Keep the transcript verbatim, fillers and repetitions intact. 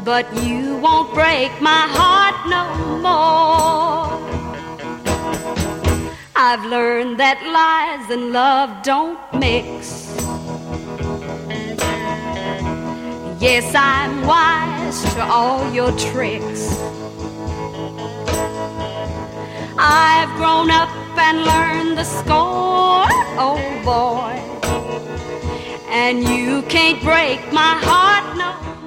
but you won't break my heart no more. I've learned that lies and love don't mix. Yes, I'm wise to all your tricks. I've grown up and learned the score, oh boy, and you can't break my heart no more.